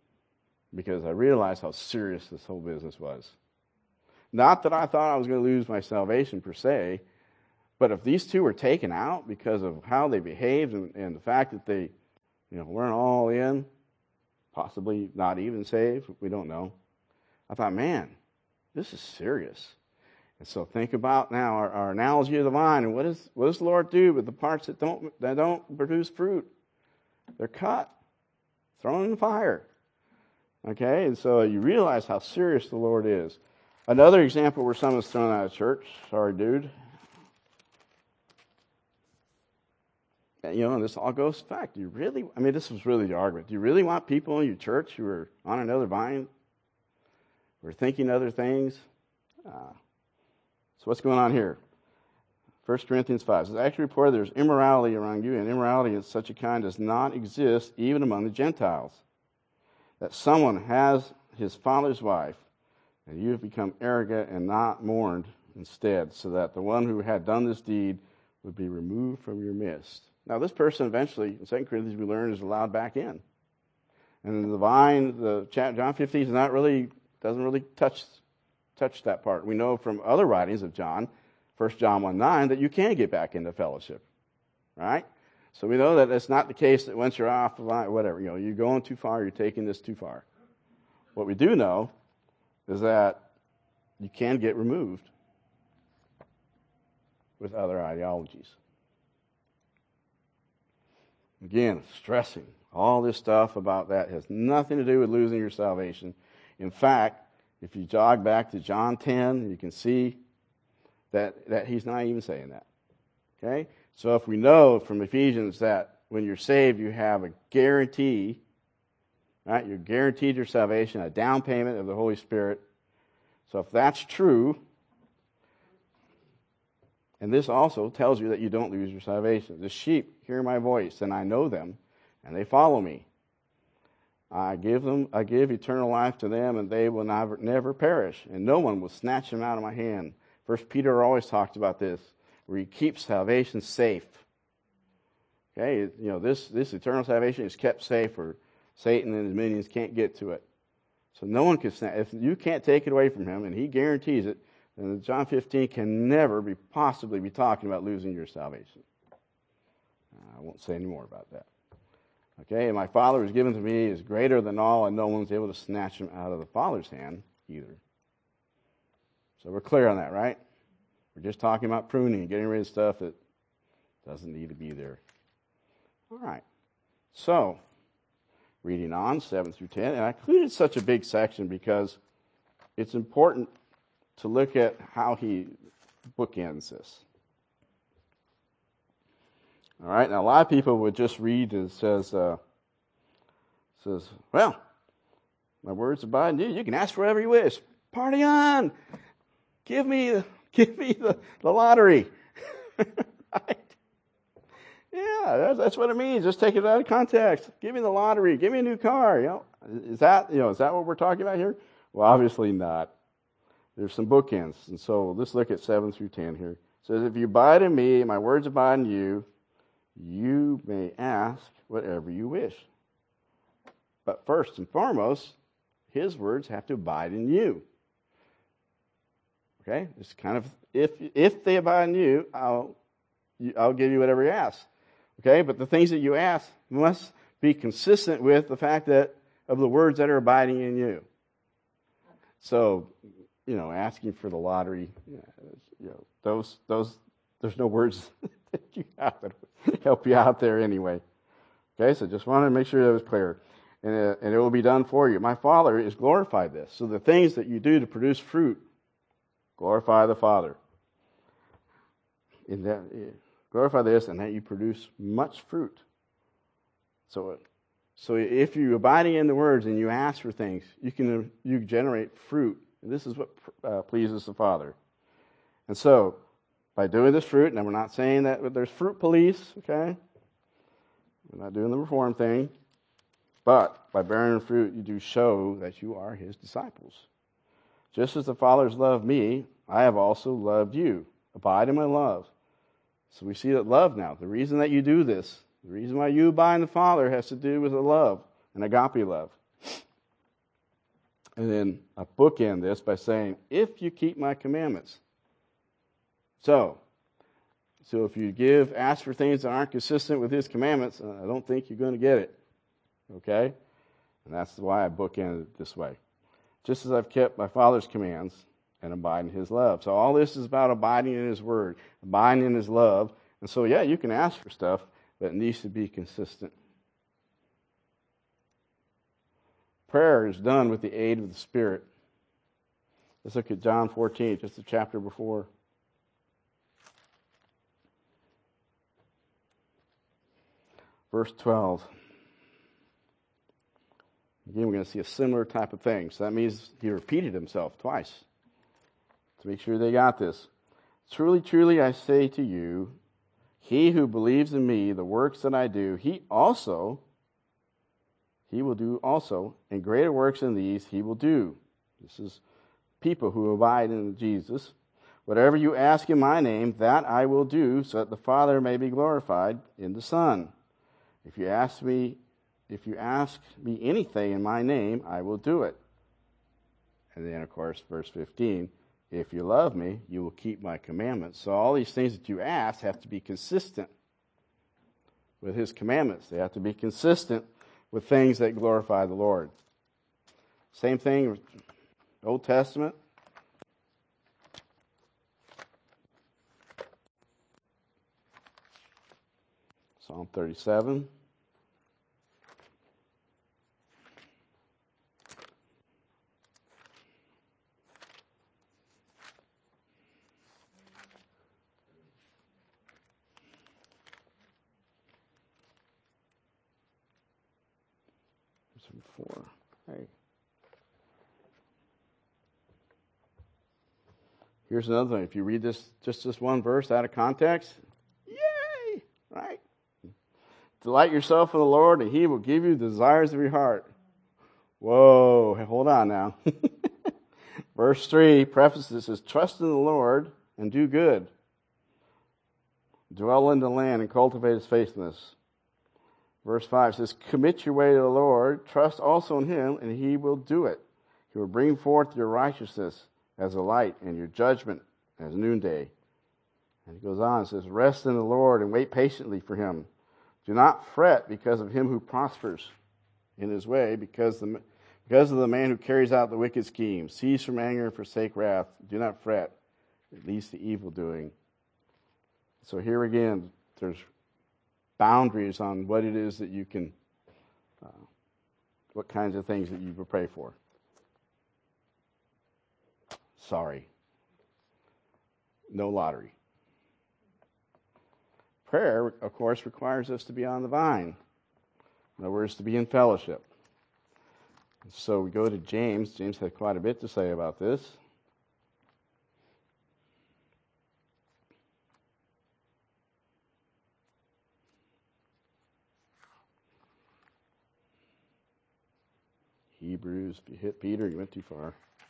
because I realized how serious this whole business was. Not that I thought I was going to lose my salvation per se, but if these two were taken out because of how they behaved and, and the fact that they, you know, weren't all in, possibly not even saved, we don't know. I thought, man, this is serious. And so think about now our, our analogy of the vine, and what, is, what does the Lord do with the parts that don't that don't produce fruit? They're cut, thrown in the fire. Okay, and so you realize how serious the Lord is. Another example where someone's thrown out of church. Sorry, dude. And, you know, this all goes back. Do you really? I mean, this was really the argument. Do you really want people in your church who are on another vine, who are thinking other things? Uh, so what's going on here? First Corinthians five. It says, actually reported there's immorality among you, and immorality of such a kind does not exist even among the Gentiles. That someone has his father's wife, and you have become arrogant and not mourned instead, so that the one who had done this deed would be removed from your midst. Now, this person eventually, in Second Corinthians, we learn, is allowed back in. And the vine, the John fifteen, is not really doesn't really touch touch that part. We know from other writings of John, First John one nine, that you can get back into fellowship, right? So we know that it's not the case that once you're off the line, whatever, you know, you're going too far, you're taking this too far. What we do know is that you can get removed with other ideologies. Again, stressing all this stuff about that has nothing to do with losing your salvation. In fact, if you jog back to John ten, you can see that, that he's not even saying that. Okay? So if we know from Ephesians that when you're saved, you have a guarantee, right? You're guaranteed your salvation, a down payment of the Holy Spirit. So if that's true, and this also tells you that you don't lose your salvation. The sheep hear my voice, and I know them, and they follow me. I give them, I give eternal life to them, and they will never, never perish, and no one will snatch them out of my hand. First Peter always talks about this, where he keeps salvation safe. Okay, you know, this, this eternal salvation is kept safe where Satan and his minions can't get to it. So no one can snatch. If you can't take it away from him, and he guarantees it, then John fifteen can never be possibly be talking about losing your salvation. I won't say any more about that. Okay, and my Father who's given to me is greater than all, and no one's able to snatch him out of the Father's hand either. So we're clear on that, right? We're just talking about pruning and getting rid of stuff that doesn't need to be there. All right. So, reading on, seven through ten. And I included such a big section because it's important to look at how he bookends this. All right. Now, a lot of people would just read and it says, uh, says, well, my words abide in you. You can ask for whatever you wish. Party on. Give me, give me the, the lottery. Right? Yeah, that's, that's what it means. Just take it out of context. Give me the lottery. Give me a new car. You know, is that you know is that what we're talking about here? Well, obviously not. There's some bookends, and so let's look at seven through ten here. It says, "If you abide in me, my words abide in you, you may ask whatever you wish. But first and foremost, His words have to abide in you." Okay, it's kind of if if they abide in you, I'll I'll give you whatever you ask. Okay, but the things that you ask must be consistent with the fact that of the words that are abiding in you. So, you know, asking for the lottery, you know, those those there's no words that you have that help you out there anyway. Okay, so just wanted to make sure that was clear, and uh, and it will be done for you. My Father is glorified this. So the things that you do to produce fruit glorify the Father. In that. Glorify this, and that you produce much fruit. So, so if you're abiding in the words and you ask for things, you can you generate fruit. And this is what uh, pleases the Father. And so, by doing this fruit, and we're not saying that there's fruit police, okay? We're not doing the reform thing. But by bearing fruit, you do show that you are His disciples. Just as the Father has loved me, I have also loved you. Abide in my love. So we see that love now, the reason that you do this, the reason why you abide in the Father has to do with a love, an agape love. And then I bookend this by saying, if you keep my commandments. So, so if you give, ask for things that aren't consistent with his commandments, I don't think you're going to get it. Okay? And that's why I bookended it this way. Just as I've kept my Father's commands and abide in his love. So all this is about abiding in his word, abiding in his love. And so, yeah, you can ask for stuff, but it needs to be consistent. Prayer is done with the aid of the Spirit. Let's look at John fourteen, just a chapter before. Verse twelve. Again, we're going to see a similar type of thing. So that means he repeated himself twice to make sure they got this. Truly, truly, I say to you, he who believes in me, the works that I do, he also, he will do also, and greater works than these he will do. This is people who abide in Jesus. Whatever you ask in my name, that I will do, so that the Father may be glorified in the Son. If you ask me, if you ask me anything in my name, I will do it. And then, of course, verse fifteen, if you love me, you will keep my commandments. So all these things that you ask have to be consistent with his commandments. They have to be consistent with things that glorify the Lord. Same thing with Old Testament. Psalm thirty-seven. Four. Hey. Here's another thing. If you read this, just this one verse out of context, yay! Right? Delight yourself in the Lord, and he will give you the desires of your heart. Whoa, hold on now. Verse three prefaces says, trust in the Lord and do good. Dwell in the land and cultivate his faithfulness. Verse five says, commit your way to the Lord, trust also in him, and he will do it. He will bring forth your righteousness as a light and your judgment as noonday. And he goes on and says, rest in the Lord and wait patiently for him. Do not fret because of him who prospers in his way, because, the, because of the man who carries out the wicked scheme. Cease from anger and forsake wrath. Do not fret. It leads to evil doing. So here again, there's boundaries on what it is that you can, uh, what kinds of things that you will pray for. Sorry. No lottery. Prayer, of course, requires us to be on the vine. In other words, to be in fellowship. So we go to James. James had quite a bit to say about this. Hebrews, if you hit Peter, you went too far.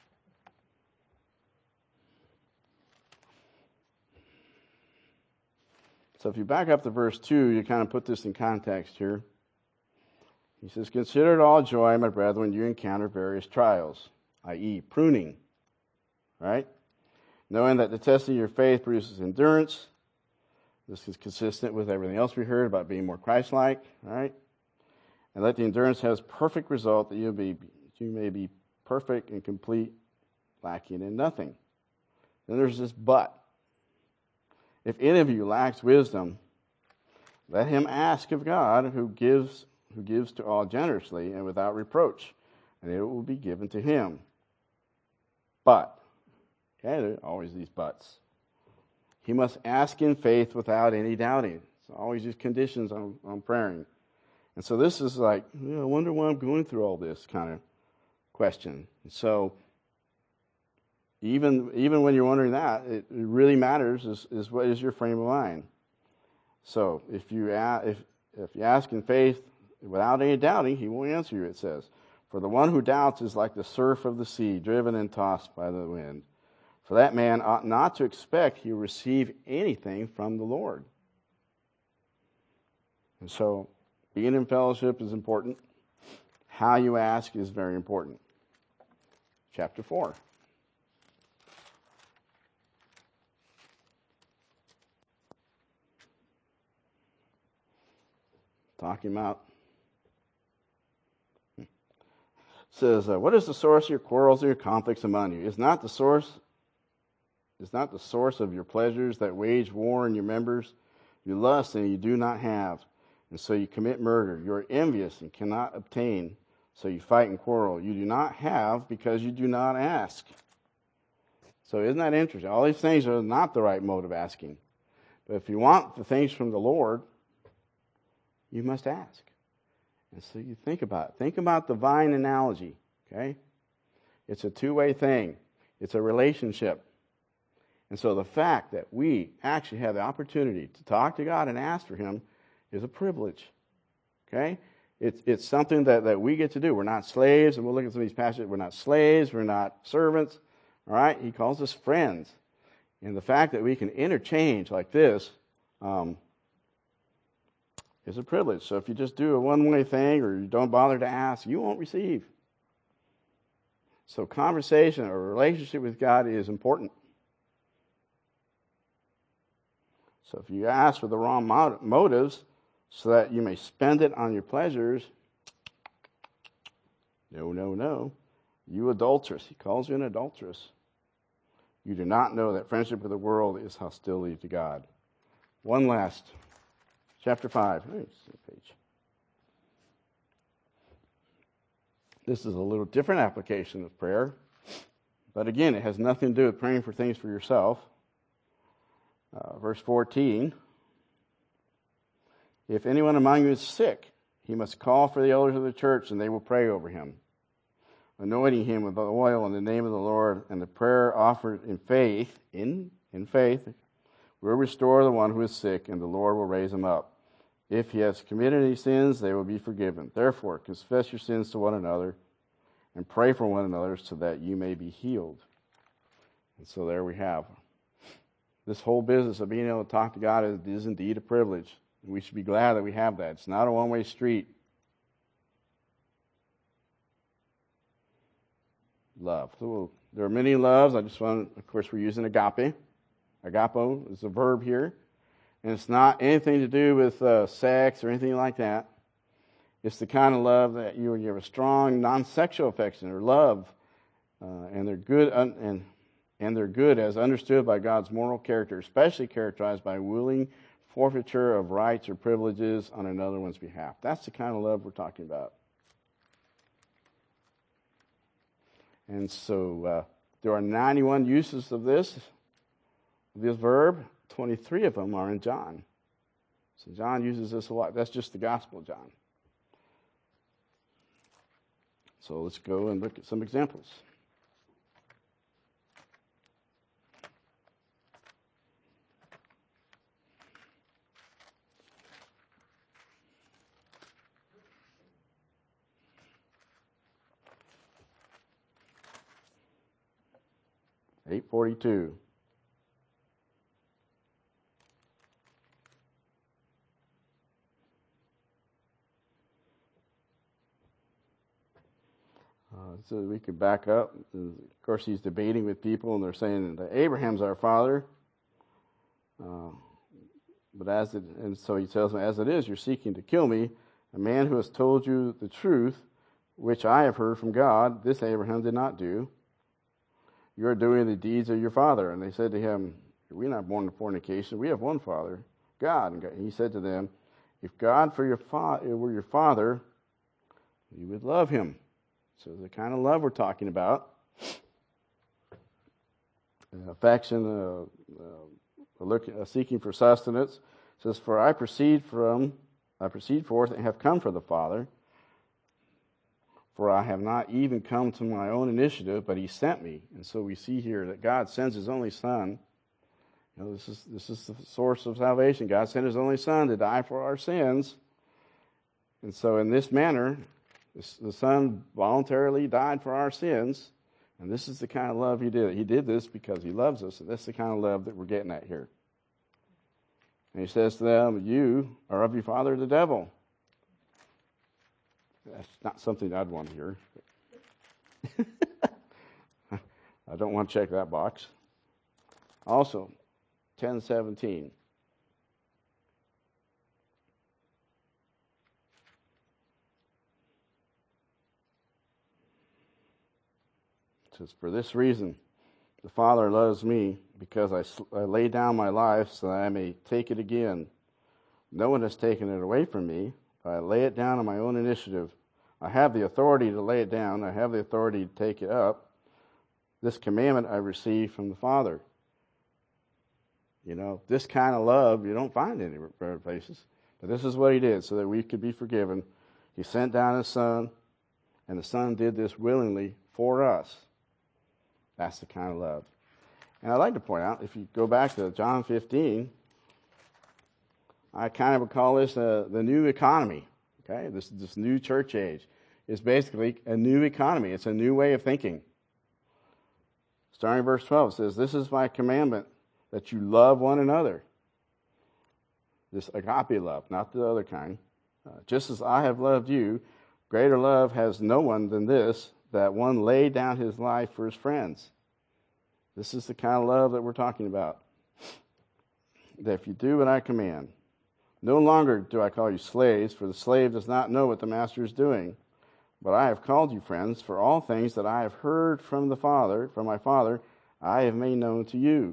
So if you back up to verse two, you kind of put this in context here. He says, consider it all joy, my brethren, when you encounter various trials, that is pruning, right? Knowing that the testing of your faith produces endurance. This is consistent with everything else we heard about being more Christ-like, right? And let the endurance have its perfect result, that you, be, you may be perfect and complete, lacking in nothing. Then there's this but. If any of you lacks wisdom, let him ask of God, who gives who gives to all generously and without reproach, and it will be given to him. But, okay, there are always these buts. He must ask in faith without any doubting. It's always these conditions on, on praying. And so this is like, you know, I wonder why I'm going through all this kind of question. And so even even when you're wondering that, it, it really matters is, is what is your frame of mind. So if you ask, if if you ask in faith without any doubting, he will answer you, it says. For the one who doubts is like the surf of the sea, driven and tossed by the wind. For that man ought not to expect he will receive anything from the Lord. And so being in fellowship is important. How you ask is very important. chapter four. Talking about, says, uh, what is the source of your quarrels and your conflicts among you? Is not the source, is not the source of your pleasures that wage war in your members? You lust and you do not have, and so you commit murder. You are envious and cannot obtain, so you fight and quarrel. You do not have because you do not ask. So isn't that interesting? All these things are not the right mode of asking. But if you want the things from the Lord, you must ask. And so you think about it. Think about the vine analogy, okay? It's a two-way thing. It's a relationship. And so the fact that we actually have the opportunity to talk to God and ask for Him is a privilege, okay? It's, it's something that, that we get to do. We're not slaves, and we'll look at some of these passages. We're not slaves. We're not servants, all right? He calls us friends. And the fact that we can interchange like this, um, is a privilege. So if you just do a one-way thing or you don't bother to ask, you won't receive. So conversation or relationship with God is important. So if you ask for the wrong motives so that you may spend it on your pleasures, no, no, no. You adulteress. He calls you an adulteress. You do not know that friendship with the world is hostility to God. One last. Chapter five. Page. This is a little different application of prayer. But again, it has nothing to do with praying for things for yourself. Uh, verse fourteen. If anyone among you is sick, he must call for the elders of the church, and they will pray over him, anointing him with oil in the name of the Lord, and the prayer offered in faith, in, in faith, will restore the one who is sick, and the Lord will raise him up. If he has committed any sins, they will be forgiven. Therefore, confess your sins to one another and pray for one another so that you may be healed. And so there we have. This whole business of being able to talk to God is, is indeed a privilege. And we should be glad that we have that. It's not a one-way street. Love. So there are many loves. I just want, of course, we're using agape. Agapo is a verb here. And it's not anything to do with uh, sex or anything like that. It's the kind of love that you, you have a strong non-sexual affection or love, uh, and they're good un, and and they're good as understood by God's moral character, especially characterized by willing forfeiture of rights or privileges on another one's behalf. That's the kind of love we're talking about. And so uh, there are ninety-one uses of this, of this verb. twenty-three of them are in John. So John uses this a lot. That's just the Gospel of John. So let's go and look at some examples. eight forty-two. Uh, so we could back up. Of course, he's debating with people, and they're saying that Abraham's our father. Uh, but as it, and so he tells them, as it is, you're seeking to kill me, a man who has told you the truth, which I have heard from God. This Abraham did not do. You are doing the deeds of your father. And they said to him, we're not born in fornication. We have one father, God. And he said to them, if God for your fa- were your father, you would love him. So the kind of love we're talking about, uh, affection, uh, uh, look, uh, seeking for sustenance. It says, for I proceed from, I proceed forth and have come from the Father. For I have not even come to my own initiative, but He sent me. And so we see here that God sends His only Son. You know, this is this is the source of salvation. God sent His only Son to die for our sins. And so in this manner, the Son voluntarily died for our sins, and this is the kind of love He did. He did this because He loves us, and that's the kind of love that we're getting at here. And He says to them, you are of your father the devil. That's not something I'd want to hear. I don't want to check that box. Also, ten seventeen. It says, for this reason, the Father loves me, because I, sl- I lay down my life so that I may take it again. No one has taken it away from me, but I lay it down on my own initiative. I have the authority to lay it down. I have the authority to take it up. This commandment I received from the Father. You know, this kind of love you don't find any other places. But this is what he did so that we could be forgiven. He sent down his Son, and the Son did this willingly for us. That's the kind of love. And I'd like to point out, if you go back to John fifteen, I kind of would call this uh, the new economy. Okay, this this new church age is basically a new economy. It's a new way of thinking. Starting in verse twelve, it says, "This is my commandment, that you love one another." This agape love, not the other kind. Uh, Just as I have loved you, greater love has no one than this, that one laid down his life for his friends. This is the kind of love that we're talking about. That if you do what I command, no longer do I call you slaves, for the slave does not know what the master is doing. But I have called you friends, for all things that I have heard from the Father, from my Father, I have made known to you.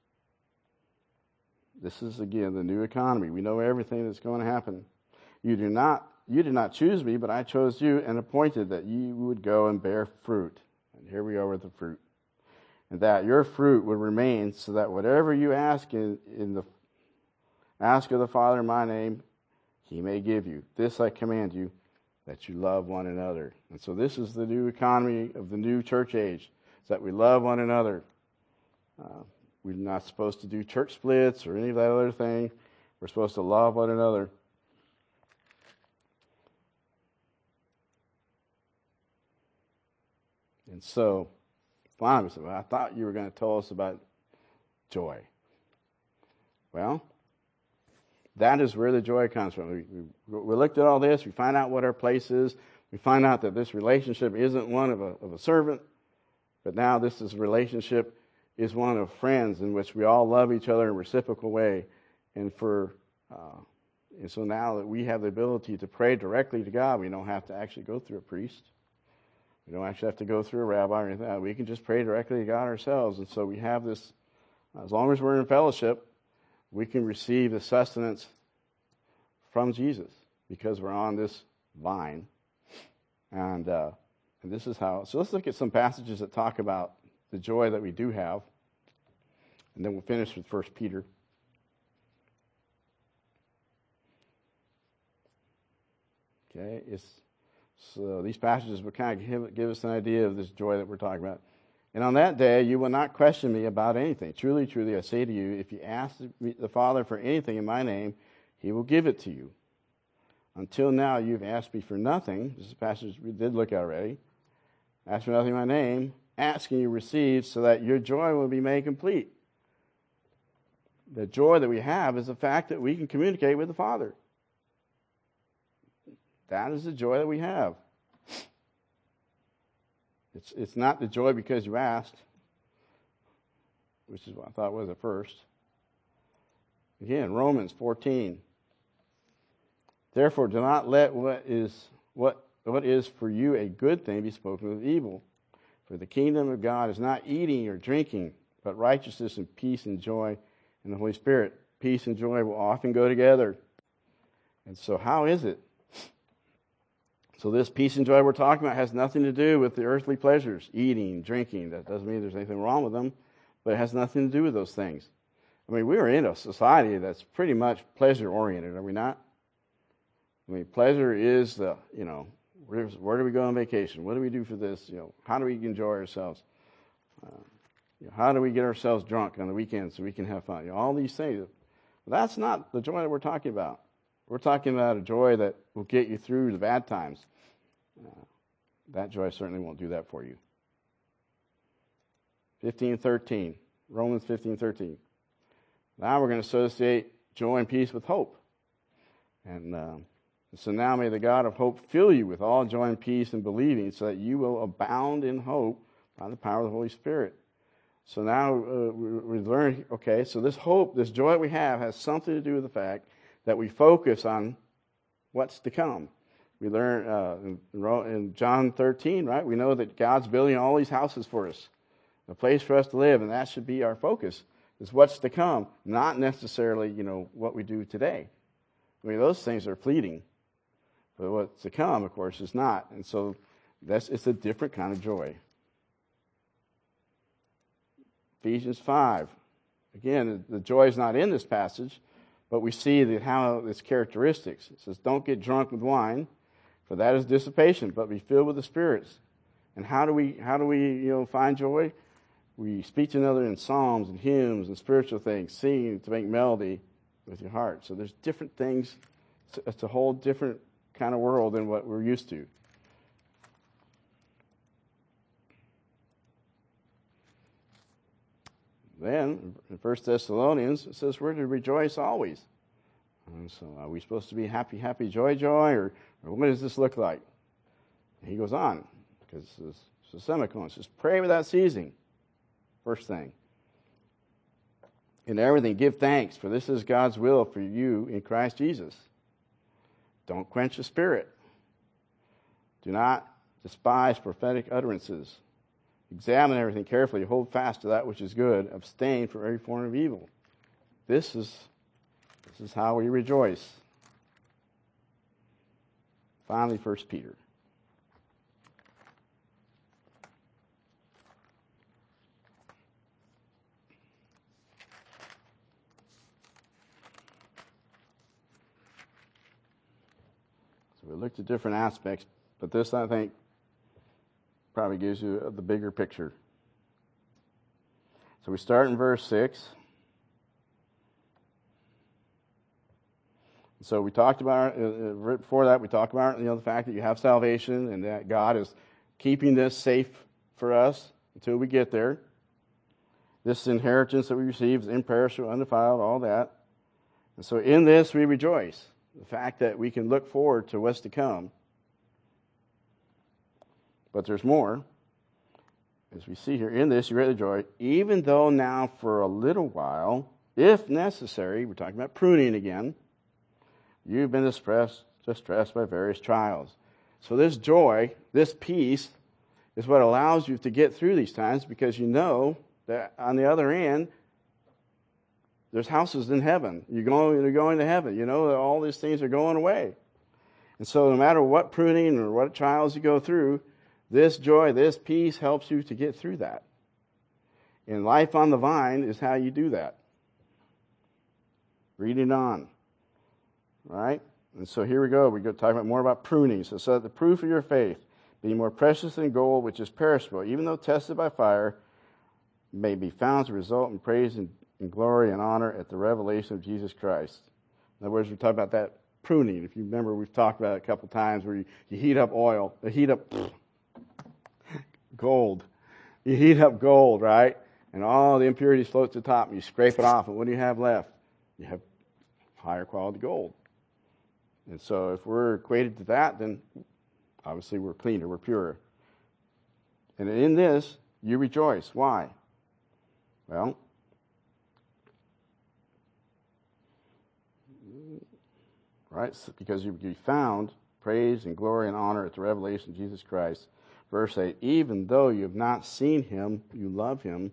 This is, again, the new economy. We know everything that's going to happen. You do not, you did not choose me, but I chose you and appointed that you would go and bear fruit. And here we are with the fruit. And that your fruit would remain, so that whatever you ask in, in the ask of the Father in my name, he may give you. This I command you, that you love one another. And so this is the new economy of the new church age, is that we love one another. Uh, we're not supposed to do church splits or any of that other thing. We're supposed to love one another. And so, finally, well, I thought you were going to tell us about joy. Well, that is where the joy comes from. We, we, we looked at all this. We find out what our place is. We find out that this relationship isn't one of a, of a servant, but now this is relationship is one of friends in which we all love each other in a reciprocal way. And for uh, and so now that we have the ability to pray directly to God, we don't have to actually go through a priest. We don't actually have to go through a rabbi or anything. We can just pray directly to God ourselves. And so we have this, as long as we're in fellowship, we can receive the sustenance from Jesus because we're on this vine. And, uh, and this is how, so let's look at some passages that talk about the joy that we do have. And then we'll finish with First Peter. Okay, it's, so these passages will kind of give, give us an idea of this joy that we're talking about. And on that day, you will not question me about anything. Truly, truly, I say to you, if you ask the Father for anything in my name, he will give it to you. Until now, you've asked me for nothing. This is a passage we did look at already. Ask for nothing in my name. Ask and you receive, so that your joy will be made complete. The joy that we have is the fact that we can communicate with the Father. That is the joy that we have. It's it's not the joy because you asked, which is what I thought was at first. Again, Romans fourteen. Therefore, do not let what is what what is for you a good thing be spoken of evil. For the kingdom of God is not eating or drinking, but righteousness and peace and joy in the Holy Spirit. Peace and joy will often go together. And so how is it? So this peace and joy we're talking about has nothing to do with the earthly pleasures, eating, drinking. That doesn't mean there's anything wrong with them, but it has nothing to do with those things. I mean, we are in a society that's pretty much pleasure-oriented, are we not? I mean, pleasure is the, you know, where, where do we go on vacation? What do we do for this? You know, how do we enjoy ourselves? Uh, you know, how do we get ourselves drunk on the weekends so we can have fun? You know, all these things. But that's not the joy that we're talking about. We're talking about a joy that will get you through the bad times. Uh, that joy certainly won't do that for you. fifteen thirteen, Romans fifteen thirteen. Now we're going to associate joy and peace with hope. And uh, so now may the God of hope fill you with all joy and peace in believing, so that you will abound in hope by the power of the Holy Spirit. So now uh, we, we learn, okay, so this hope, this joy we have has something to do with the fact that we focus on what's to come. We learn uh, in, in John thirteen, right? We know that God's building all these houses for us, a place for us to live, and that should be our focus, is what's to come, not necessarily, you know, what we do today. I mean, those things are fleeting. But what's to come, of course, is not. And so that's it's a different kind of joy. Ephesians five. Again, the joy is not in this passage, but we see that how its characteristics. It says, don't get drunk with wine, for that is dissipation, but be filled with the spirits. And how do we how do we you know find joy? We speak to another in psalms and hymns and spiritual things, singing to make melody with your heart. So there's different things. It's a whole different kind of world than what we're used to. Then, in First Thessalonians, it says we're to rejoice always. And so are we supposed to be happy, happy, joy, joy, or, or what does this look like? And he goes on, because it's a semicolon. It says, pray without ceasing. First thing. In everything, give thanks, for this is God's will for you in Christ Jesus. Don't quench the spirit. Do not despise prophetic utterances. Examine everything carefully. Hold fast to that which is good. Abstain from every form of evil. This is, this is how we rejoice. Finally, First Peter. We looked at different aspects, but this, I think, probably gives you the bigger picture. So we start in verse six. So we talked about, uh, right before that, we talked about, you know, the fact that you have salvation and that God is keeping this safe for us until we get there. This inheritance that we receive is imperishable, undefiled, all that. And so in this we rejoice. The fact that we can look forward to what's to come. But there's more. As we see here, in this you greatly joy, even though now for a little while, if necessary, we're talking about pruning again, you've been distressed, distressed by various trials. So this joy, this peace, is what allows you to get through these times, because you know that on the other end, there's houses in heaven. You're going, you're going to heaven. You know that all these things are going away. And so no matter what pruning or what trials you go through, this joy, this peace helps you to get through that. And life on the vine is how you do that. Reading on. Right? And so here we go. We go talk about more about pruning. So, so that the proof of your faith, being more precious than gold, which is perishable, even though tested by fire, may be found to result in praise and and glory and honor at the revelation of Jesus Christ. In other words, we talk about that pruning. If you remember, we've talked about it a couple times where you, you heat up oil, you heat up pfft, gold. You heat up gold, right? And all the impurities float to the top, and you scrape it off, and what do you have left? You have higher quality gold. And so if we're equated to that, then obviously we're cleaner, we're purer. And in this, you rejoice. Why? Well, right? Because you be found praise and glory and honor at the revelation of Jesus Christ. Verse eight, even though you have not seen him, you love him.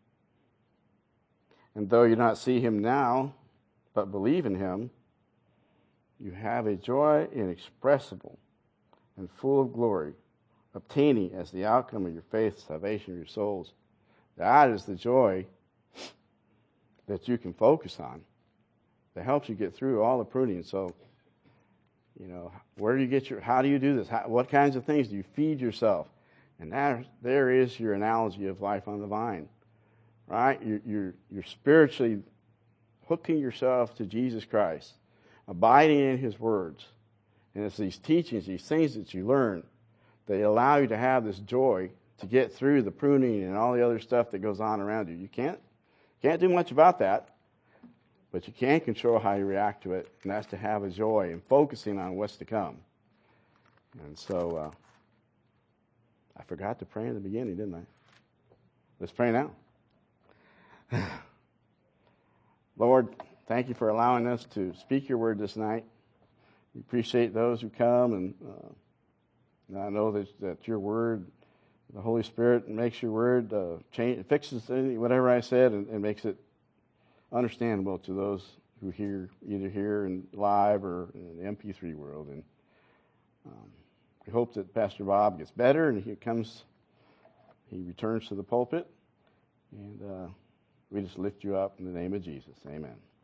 And though you do not see him now, but believe in him, you have a joy inexpressible and full of glory, obtaining as the outcome of your faith salvation of your souls. That is the joy that you can focus on, that helps you get through all the pruning. So, you know, where do you get your, how do you do this? How, what kinds of things do you feed yourself? And that, there is your analogy of life on the vine, right? You're, you're, you're spiritually hooking yourself to Jesus Christ, abiding in his words. And it's these teachings, these things that you learn, that allow you to have this joy to get through the pruning and all the other stuff that goes on around you. You can't, can't do much about that. But you can control how you react to it, and that's to have a joy and focusing on what's to come. And so, uh, I forgot to pray in the beginning, didn't I? Let's pray now. Lord, thank you for allowing us to speak your word this night. We appreciate those who come, and, uh, and I know that, that your word, the Holy Spirit, makes your word uh, change, fixes any, whatever I said, and, and makes it understandable to those who hear, either here in live or in the M P three world. And um, we hope that Pastor Bob gets better and he comes, he returns to the pulpit, and uh, we just lift you up in the name of Jesus. Amen.